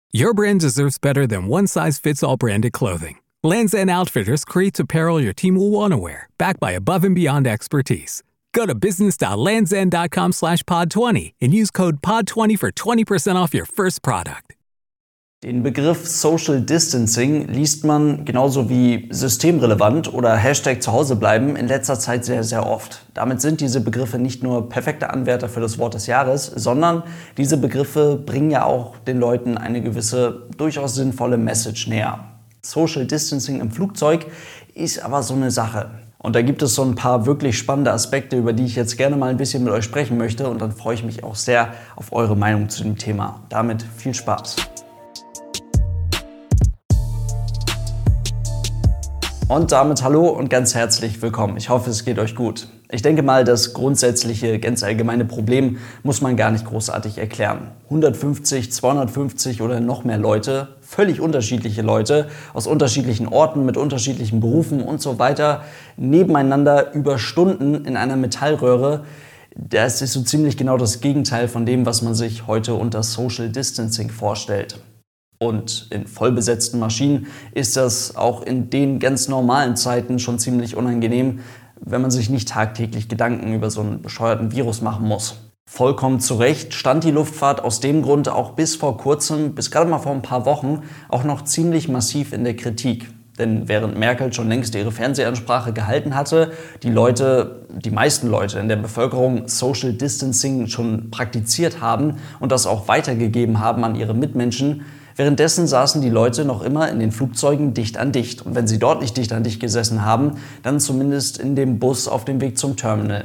Your brand deserves better than one-size-fits-all branded clothing. Lands' End Outfitters creates apparel your team will want to wear, backed by above-and-beyond expertise. Go to business.landsend.com/pod20 and use code POD20 for 20% off your first product. Den Begriff Social Distancing liest man genauso wie systemrelevant oder Hashtag Zuhause bleiben in letzter Zeit sehr, sehr oft. Damit sind diese Begriffe nicht nur perfekte Anwärter für das Wort des Jahres, sondern diese Begriffe bringen ja auch den Leuten eine gewisse, durchaus sinnvolle Message näher. Social Distancing im Flugzeug ist aber so eine Sache. Und da gibt es so ein paar wirklich spannende Aspekte, über die ich jetzt gerne mal ein bisschen mit euch sprechen möchte. Und dann freue ich mich auch sehr auf eure Meinung zu dem Thema. Damit viel Spaß. Und damit hallo und ganz herzlich willkommen. Ich hoffe, es geht euch gut. Ich denke mal, das grundsätzliche, ganz allgemeine Problem muss man gar nicht großartig erklären. 150, 250 oder noch mehr Leute, völlig unterschiedliche Leute, aus unterschiedlichen Orten, mit unterschiedlichen Berufen und so weiter, nebeneinander über Stunden in einer Metallröhre. Das ist so ziemlich genau das Gegenteil von dem, was man sich heute unter Social Distancing vorstellt. Und in vollbesetzten Maschinen ist das auch in den ganz normalen Zeiten schon ziemlich unangenehm, wenn man sich nicht tagtäglich Gedanken über so einen bescheuerten Virus machen muss. Vollkommen zu Recht stand die Luftfahrt aus dem Grund auch bis vor kurzem, bis gerade mal vor ein paar Wochen, auch noch ziemlich massiv in der Kritik. Denn während Merkel schon längst ihre Fernsehansprache gehalten hatte, die meisten Leute in der Bevölkerung Social Distancing schon praktiziert haben und das auch weitergegeben haben an ihre Mitmenschen, währenddessen saßen die Leute noch immer in den Flugzeugen dicht an dicht. Und wenn sie dort nicht dicht an dicht gesessen haben, dann zumindest in dem Bus auf dem Weg zum Terminal.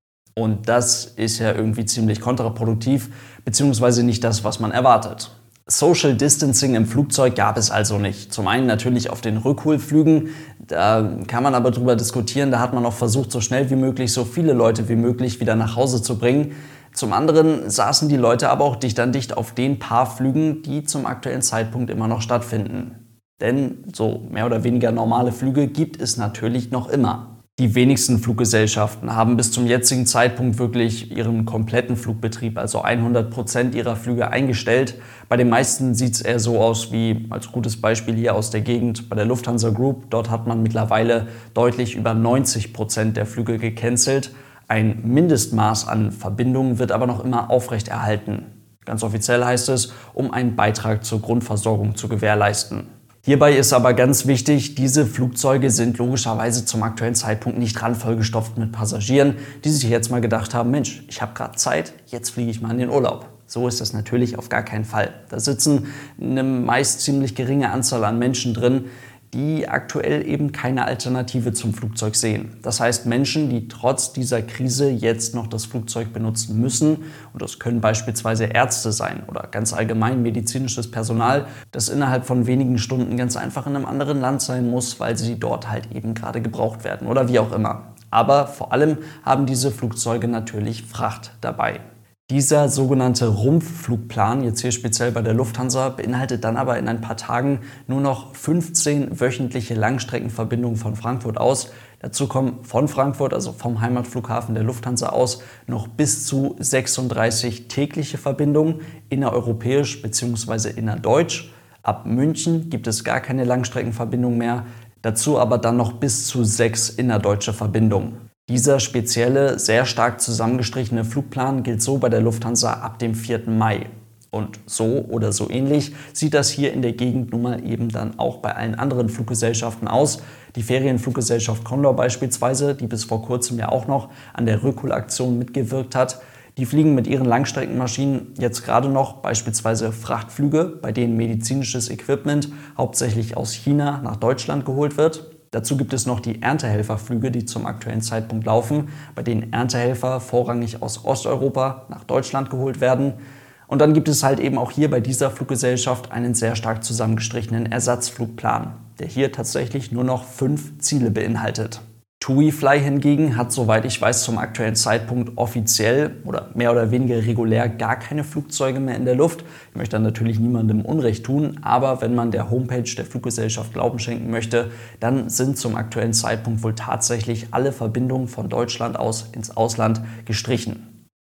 Und das ist ja irgendwie ziemlich kontraproduktiv, beziehungsweise nicht das, was man erwartet. Social Distancing im Flugzeug gab es also nicht. Zum einen natürlich auf den Rückholflügen, da kann man aber drüber diskutieren, da hat man auch versucht, so schnell wie möglich so viele Leute wie möglich wieder nach Hause zu bringen. Zum anderen saßen die Leute aber auch dicht an dicht auf den paar Flügen, die zum aktuellen Zeitpunkt immer noch stattfinden. Denn so mehr oder weniger normale Flüge gibt es natürlich noch immer. Die wenigsten Fluggesellschaften haben bis zum jetzigen Zeitpunkt wirklich ihren kompletten Flugbetrieb, also 100% ihrer Flüge eingestellt. Bei den meisten sieht es eher so aus wie, als gutes Beispiel hier aus der Gegend, bei der Lufthansa Group. Dort hat man mittlerweile deutlich über 90% der Flüge gecancelt. Ein Mindestmaß an Verbindungen wird aber noch immer aufrechterhalten. Ganz offiziell heißt es, um einen Beitrag zur Grundversorgung zu gewährleisten. Hierbei ist aber ganz wichtig, diese Flugzeuge sind logischerweise zum aktuellen Zeitpunkt nicht randvollgestopft mit Passagieren, die sich jetzt mal gedacht haben, Mensch, ich habe gerade Zeit, jetzt fliege ich mal in den Urlaub. So ist das natürlich auf gar keinen Fall. Da sitzen eine meist ziemlich geringe Anzahl an Menschen drin, die aktuell eben keine Alternative zum Flugzeug sehen. Das heißt Menschen, die trotz dieser Krise jetzt noch das Flugzeug benutzen müssen. Und das können beispielsweise Ärzte sein oder ganz allgemein medizinisches Personal, das innerhalb von wenigen Stunden ganz einfach in einem anderen Land sein muss, weil sie dort halt eben gerade gebraucht werden oder wie auch immer. Aber vor allem haben diese Flugzeuge natürlich Fracht dabei. Dieser sogenannte Rumpfflugplan, jetzt hier speziell bei der Lufthansa, beinhaltet dann aber in ein paar Tagen nur noch 15 wöchentliche Langstreckenverbindungen von Frankfurt aus. Dazu kommen von Frankfurt, also vom Heimatflughafen der Lufthansa aus, noch bis zu 36 tägliche Verbindungen innereuropäisch bzw. innerdeutsch. Ab München gibt es gar keine Langstreckenverbindung mehr, dazu aber dann noch bis zu 6 innerdeutsche Verbindungen. Dieser spezielle, sehr stark zusammengestrichene Flugplan gilt so bei der Lufthansa ab dem 4. Mai. Und so oder so ähnlich sieht das hier in der Gegend nun mal eben dann auch bei allen anderen Fluggesellschaften aus. Die Ferienfluggesellschaft Condor beispielsweise, die bis vor kurzem ja auch noch an der Rückholaktion mitgewirkt hat, die fliegen mit ihren Langstreckenmaschinen jetzt gerade noch beispielsweise Frachtflüge, bei denen medizinisches Equipment hauptsächlich aus China nach Deutschland geholt wird. Dazu gibt es noch die Erntehelferflüge, die zum aktuellen Zeitpunkt laufen, bei denen Erntehelfer vorrangig aus Osteuropa nach Deutschland geholt werden. Und dann gibt es halt eben auch hier bei dieser Fluggesellschaft einen sehr stark zusammengestrichenen Ersatzflugplan, der hier tatsächlich nur noch 5 Ziele beinhaltet. TUI Fly hingegen hat, soweit ich weiß, zum aktuellen Zeitpunkt offiziell oder mehr oder weniger regulär gar keine Flugzeuge mehr in der Luft. Ich möchte dann natürlich niemandem Unrecht tun, aber wenn man der Homepage der Fluggesellschaft Glauben schenken möchte, dann sind zum aktuellen Zeitpunkt wohl tatsächlich alle Verbindungen von Deutschland aus ins Ausland gestrichen.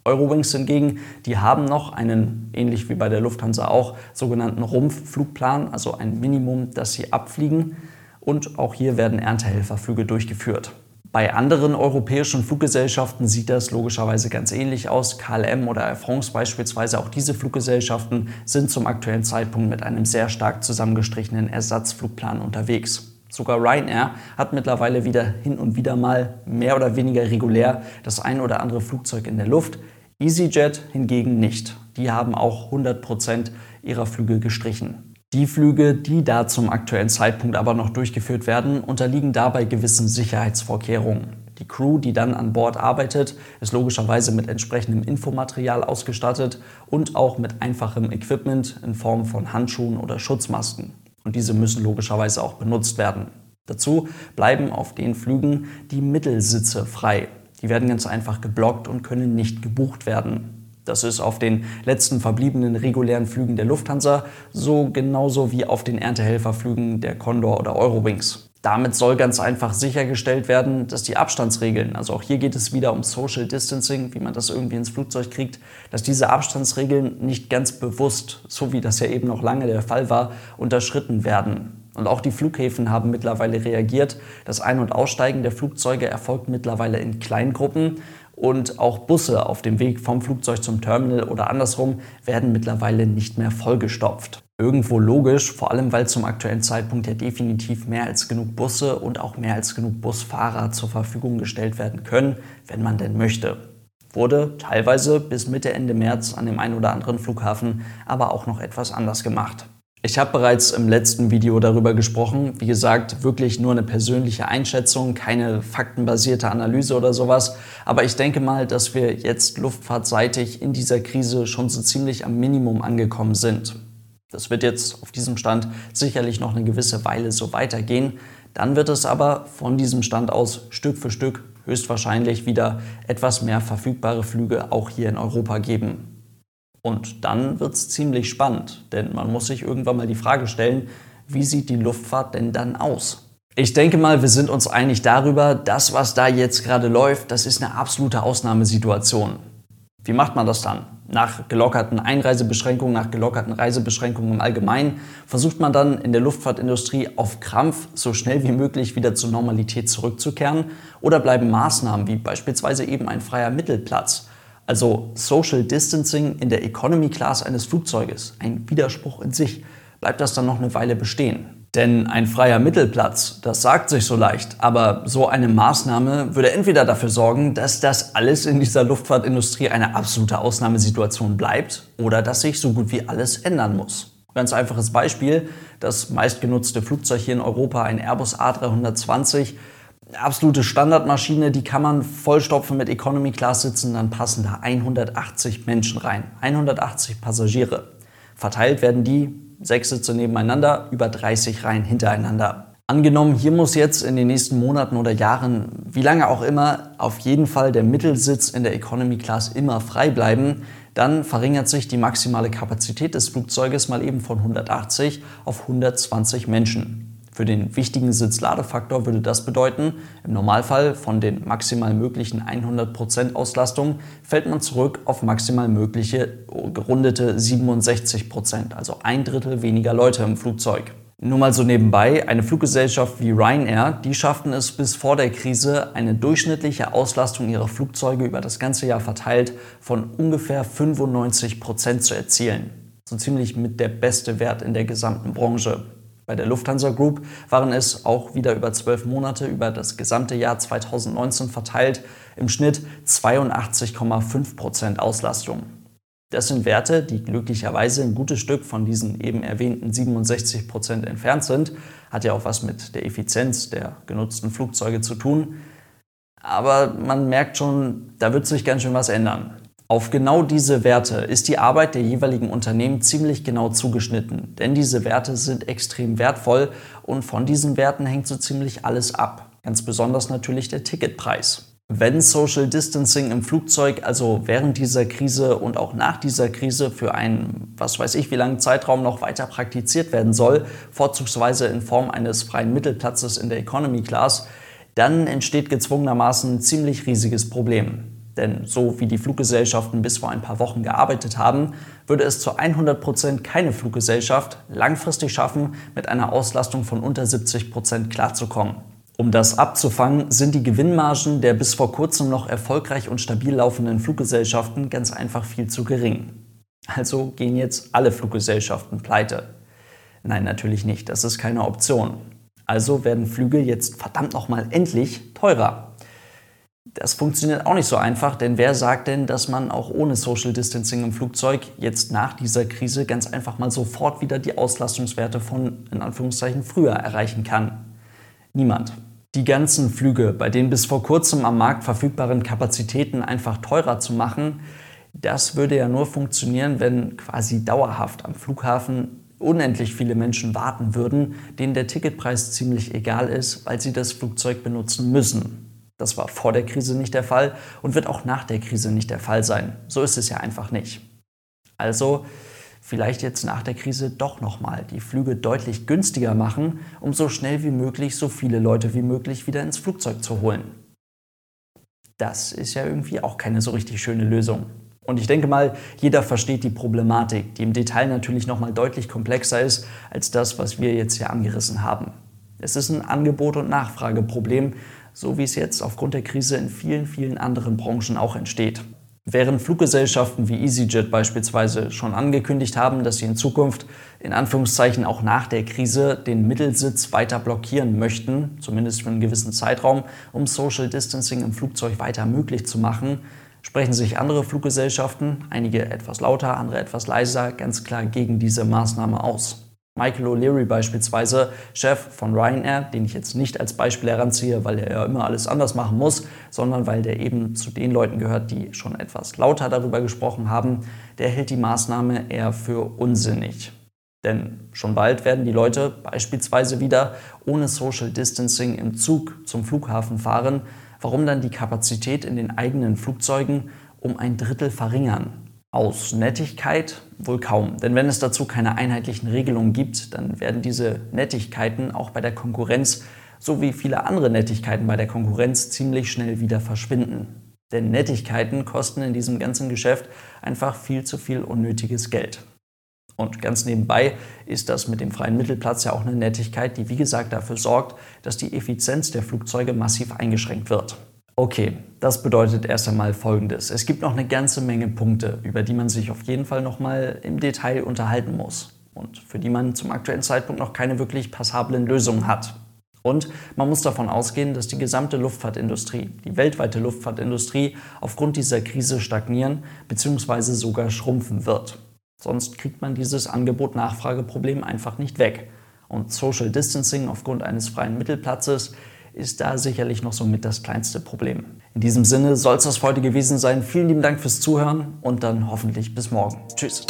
Eurowings hingegen, die haben noch einen, ähnlich wie bei der Lufthansa auch, sogenannten Rumpfflugplan, also ein Minimum, das sie abfliegen. Und auch hier werden Erntehelferflüge durchgeführt. Bei anderen europäischen Fluggesellschaften sieht das logischerweise ganz ähnlich aus. KLM oder Air France beispielsweise, auch diese Fluggesellschaften sind zum aktuellen Zeitpunkt mit einem sehr stark zusammengestrichenen Ersatzflugplan unterwegs. Sogar Ryanair hat mittlerweile wieder hin und wieder mal mehr oder weniger regulär das ein oder andere Flugzeug in der Luft. EasyJet hingegen nicht. Die haben auch 100% ihrer Flüge gestrichen. Die Flüge, die da zum aktuellen Zeitpunkt aber noch durchgeführt werden, unterliegen dabei gewissen Sicherheitsvorkehrungen. Die Crew, die dann an Bord arbeitet, ist logischerweise mit entsprechendem Infomaterial ausgestattet und auch mit einfachem Equipment in Form von Handschuhen oder Schutzmasken. Und diese müssen logischerweise auch benutzt werden. Dazu bleiben auf den Flügen die Mittelsitze frei. Die werden ganz einfach geblockt und können nicht gebucht werden. Das ist auf den letzten verbliebenen regulären Flügen der Lufthansa so genauso wie auf den Erntehelferflügen der Condor oder Eurowings. Damit soll ganz einfach sichergestellt werden, dass die Abstandsregeln, also auch hier geht es wieder um Social Distancing, wie man das irgendwie ins Flugzeug kriegt, dass diese Abstandsregeln nicht ganz bewusst, so wie das ja eben noch lange der Fall war, unterschritten werden. Und auch die Flughäfen haben mittlerweile reagiert. Das Ein- und Aussteigen der Flugzeuge erfolgt mittlerweile in Kleingruppen. Und auch Busse auf dem Weg vom Flugzeug zum Terminal oder andersrum werden mittlerweile nicht mehr vollgestopft. Irgendwo logisch, vor allem weil zum aktuellen Zeitpunkt ja definitiv mehr als genug Busse und auch mehr als genug Busfahrer zur Verfügung gestellt werden können, wenn man denn möchte. Wurde teilweise bis Mitte, Ende März an dem einen oder anderen Flughafen aber auch noch etwas anders gemacht. Ich habe bereits im letzten Video darüber gesprochen. Wie gesagt, wirklich nur eine persönliche Einschätzung, keine faktenbasierte Analyse oder sowas. Aber ich denke mal, dass wir jetzt luftfahrtseitig in dieser Krise schon so ziemlich am Minimum angekommen sind. Das wird jetzt auf diesem Stand sicherlich noch eine gewisse Weile so weitergehen. Dann wird es aber von diesem Stand aus Stück für Stück höchstwahrscheinlich wieder etwas mehr verfügbare Flüge auch hier in Europa geben. Und dann wird es ziemlich spannend, denn man muss sich irgendwann mal die Frage stellen, wie sieht die Luftfahrt denn dann aus? Ich denke mal, wir sind uns einig darüber, das, was da jetzt gerade läuft, das ist eine absolute Ausnahmesituation. Wie macht man das dann? Nach gelockerten Einreisebeschränkungen, nach gelockerten Reisebeschränkungen im Allgemeinen versucht man dann in der Luftfahrtindustrie auf Krampf so schnell wie möglich wieder zur Normalität zurückzukehren oder bleiben Maßnahmen wie beispielsweise eben ein freier Mittelplatz, also Social Distancing in der Economy Class eines Flugzeuges, ein Widerspruch in sich, bleibt das dann noch eine Weile bestehen? Denn ein freier Mittelplatz, das sagt sich so leicht, aber so eine Maßnahme würde entweder dafür sorgen, dass das alles in dieser Luftfahrtindustrie eine absolute Ausnahmesituation bleibt oder dass sich so gut wie alles ändern muss. Ganz einfaches Beispiel, das meistgenutzte Flugzeug hier in Europa, ein Airbus A320, absolute Standardmaschine, die kann man vollstopfen mit Economy Class sitzen, dann passen da 180 Menschen rein, 180 Passagiere. Verteilt werden die 6 Sitze nebeneinander, über 30 Reihen hintereinander. Angenommen, hier muss jetzt in den nächsten Monaten oder Jahren, wie lange auch immer, auf jeden Fall der Mittelsitz in der Economy Class immer frei bleiben, dann verringert sich die maximale Kapazität des Flugzeuges mal eben von 180 auf 120 Menschen. Für den wichtigen Sitzladefaktor würde das bedeuten, im Normalfall von den maximal möglichen 100% Auslastung fällt man zurück auf maximal mögliche gerundete 67%, also 1/3 weniger Leute im Flugzeug. Nur mal so nebenbei, eine Fluggesellschaft wie Ryanair, die schafften es bis vor der Krise, eine durchschnittliche Auslastung ihrer Flugzeuge über das ganze Jahr verteilt von ungefähr 95% zu erzielen. So ziemlich mit der beste Wert in der gesamten Branche. Bei der Lufthansa Group waren es auch wieder über 12 Monate, über das gesamte Jahr 2019 verteilt, im Schnitt 82,5% Auslastung. Das sind Werte, die glücklicherweise ein gutes Stück von diesen eben erwähnten 67% entfernt sind. Hat ja auch was mit der Effizienz der genutzten Flugzeuge zu tun. Aber man merkt schon, da wird sich ganz schön was ändern. Auf genau diese Werte ist die Arbeit der jeweiligen Unternehmen ziemlich genau zugeschnitten, denn diese Werte sind extrem wertvoll und von diesen Werten hängt so ziemlich alles ab. Ganz besonders natürlich der Ticketpreis. Wenn Social Distancing im Flugzeug also während dieser Krise und auch nach dieser Krise für einen, was weiß ich wie langen Zeitraum noch weiter praktiziert werden soll, vorzugsweise in Form eines freien Mittelplatzes in der Economy Class, dann entsteht gezwungenermaßen ein ziemlich riesiges Problem. Denn so wie die Fluggesellschaften bis vor ein paar Wochen gearbeitet haben, würde es zu 100% keine Fluggesellschaft langfristig schaffen, mit einer Auslastung von unter 70% klarzukommen. Um das abzufangen, sind die Gewinnmargen der bis vor kurzem noch erfolgreich und stabil laufenden Fluggesellschaften ganz einfach viel zu gering. Also gehen jetzt alle Fluggesellschaften pleite. Nein, natürlich nicht, das ist keine Option. Also werden Flüge jetzt verdammt nochmal endlich teurer. Das funktioniert auch nicht so einfach, denn wer sagt denn, dass man auch ohne Social Distancing im Flugzeug jetzt nach dieser Krise ganz einfach mal sofort wieder die Auslastungswerte von, in Anführungszeichen, früher erreichen kann? Niemand. Die ganzen Flüge, bei den bis vor kurzem am Markt verfügbaren Kapazitäten einfach teurer zu machen, das würde ja nur funktionieren, wenn quasi dauerhaft am Flughafen unendlich viele Menschen warten würden, denen der Ticketpreis ziemlich egal ist, weil sie das Flugzeug benutzen müssen. Das war vor der Krise nicht der Fall und wird auch nach der Krise nicht der Fall sein. So ist es ja einfach nicht. Also vielleicht jetzt nach der Krise doch nochmal die Flüge deutlich günstiger machen, um so schnell wie möglich so viele Leute wie möglich wieder ins Flugzeug zu holen. Das ist ja irgendwie auch keine so richtig schöne Lösung. Und ich denke mal, jeder versteht die Problematik, die im Detail natürlich nochmal deutlich komplexer ist als das, was wir jetzt hier angerissen haben. Es ist ein Angebot- und Nachfrageproblem, so wie es jetzt aufgrund der Krise in vielen, vielen anderen Branchen auch entsteht. Während Fluggesellschaften wie EasyJet beispielsweise schon angekündigt haben, dass sie in Zukunft, in Anführungszeichen auch nach der Krise, den Mittelsitz weiter blockieren möchten, zumindest für einen gewissen Zeitraum, um Social Distancing im Flugzeug weiter möglich zu machen, sprechen sich andere Fluggesellschaften, einige etwas lauter, andere etwas leiser, ganz klar gegen diese Maßnahme aus. Michael O'Leary beispielsweise, Chef von Ryanair, den ich jetzt nicht als Beispiel heranziehe, weil er ja immer alles anders machen muss, sondern weil der eben zu den Leuten gehört, die schon etwas lauter darüber gesprochen haben, der hält die Maßnahme eher für unsinnig. Denn schon bald werden die Leute beispielsweise wieder ohne Social Distancing im Zug zum Flughafen fahren, warum dann die Kapazität in den eigenen Flugzeugen um 1/3 verringern. Aus Nettigkeit wohl kaum, denn wenn es dazu keine einheitlichen Regelungen gibt, dann werden diese Nettigkeiten auch bei der Konkurrenz, so wie viele andere Nettigkeiten bei der Konkurrenz, ziemlich schnell wieder verschwinden. Denn Nettigkeiten kosten in diesem ganzen Geschäft einfach viel zu viel unnötiges Geld. Und ganz nebenbei ist das mit dem freien Mittelplatz ja auch eine Nettigkeit, die wie gesagt dafür sorgt, dass die Effizienz der Flugzeuge massiv eingeschränkt wird. Okay, das bedeutet erst einmal Folgendes. Es gibt noch eine ganze Menge Punkte, über die man sich auf jeden Fall nochmal im Detail unterhalten muss und für die man zum aktuellen Zeitpunkt noch keine wirklich passablen Lösungen hat. Und man muss davon ausgehen, dass die gesamte Luftfahrtindustrie, die weltweite Luftfahrtindustrie, aufgrund dieser Krise stagnieren bzw. sogar schrumpfen wird. Sonst kriegt man dieses Angebot-Nachfrage-Problem einfach nicht weg. Und Social Distancing aufgrund eines freien Mittelplatzes ist da sicherlich noch somit das kleinste Problem. In diesem Sinne soll es das für heute gewesen sein. Vielen lieben Dank fürs Zuhören und dann hoffentlich bis morgen. Tschüss.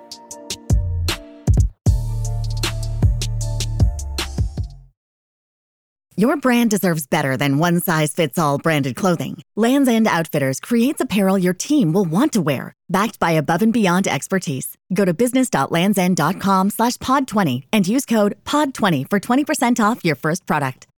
Your brand deserves better than one-size-fits-all branded clothing. Lands' End Outfitters creates apparel your team will want to wear, backed by above-and-beyond expertise. Go to business.landsend.com/pod20 and use code POD20 for 20% off your first product.